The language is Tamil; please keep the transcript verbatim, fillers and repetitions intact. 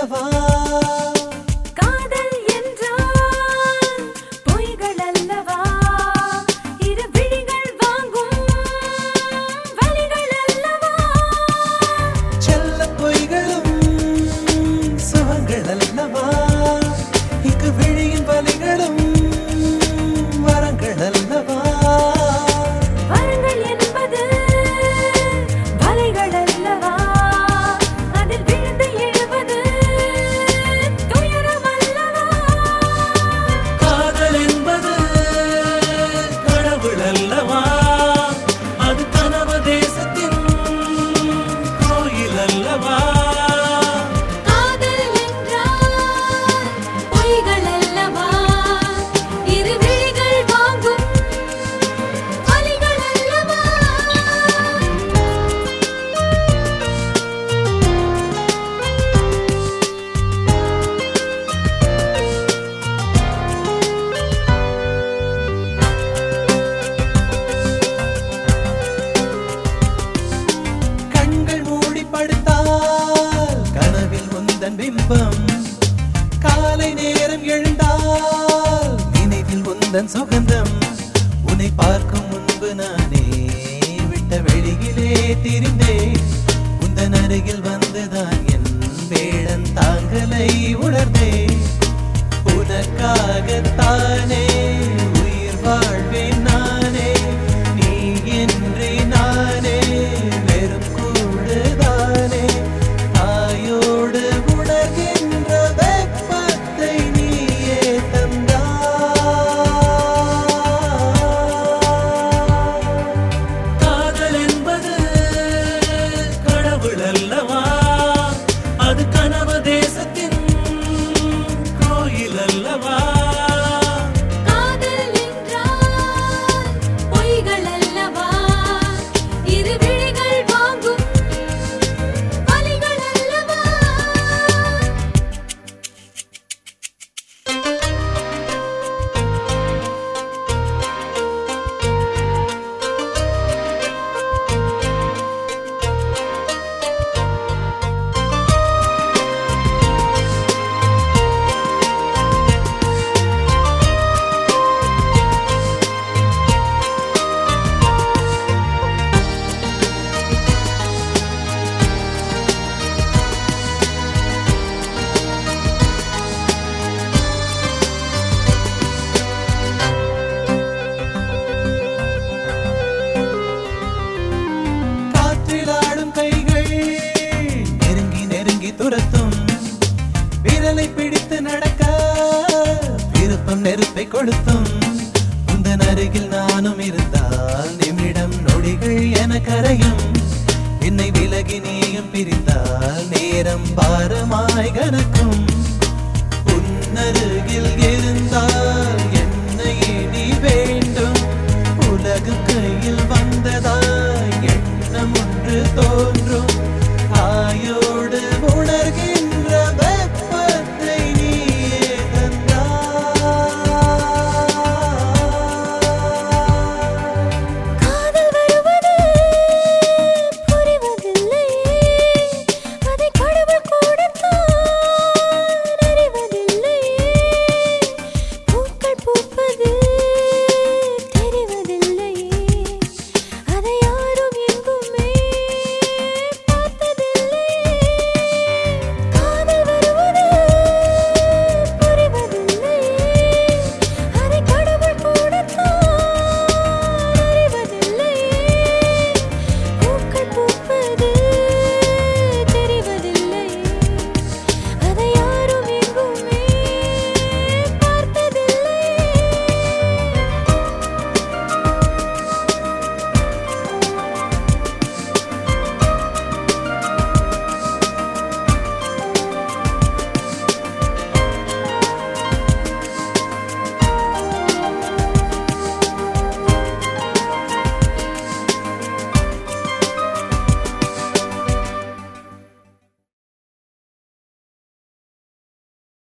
அல்லவா காதல் என்றால் பொய்கள் அல்லவா இரு விழிகள் வாங்கும் வலிகள் அல்லவா செல்ல பொய்களும் சுகங்கள் அல்லவா இங்கு விழியின் வலிகளும் வரங்கள் அல்லவா வரங்கள் என்பது வலிகள் அல்லவா அதில் விழுந்து எழுவது துயரம் அல்லவா காதல் என்பது கடவுள் அல்லவா அது கனவு தேசத்தின் கோயில் அல்லவா காதல் என்றால் பொய்கள் அல்லவா இரு விழிகள் வாங்கும் வலிகள் அல்லவா கண்கள் மூடி படுத்தால் கனவில் உந்தன் பிம்பம் காலை நேரம் எழுந்தால் நினைவில் உந்தன் சுகந்தம் உன்னை பார்க்கும் முன்பு நானே விட்ட வெளியிலே திரிந்தேன் உந்தன் அருகில் வந்துதான் என் வேடன் தாங்கலை உணர்ந்தேன் உனக்காகத்தானே உயிர் வாழ்வேன் நானே நீ என்றே நானே வெறும் கூடுதானே தாயோடு உணர்கின்ற வெப்பத்தை நீயே தந்தாய் காதல் என்பது கடவுள் அல்லவா அது கனவு தேசத்தின் கோயில் அல்லவா காதல் என்றால் பொய்கள் அல்லவா இரு விழிகள் வாங்கும் வலிகள் அல்லவா காற்றில் ஆடும் கைகள் நெருங்கி நெருங்கி துரத்தும் விரலை பிடித்து நடக்க விருப்பம் நெருப்பை கொளுத்தும் உந்தன் அருகில் நானும் இருந்தால் நிமிடம் நொடிகள் என கரையும் என்னை விலகி நீயும் பிரிந்தால் நேரம் பாரமாய் கனக்கும் உன்னருகில் இருந்தால்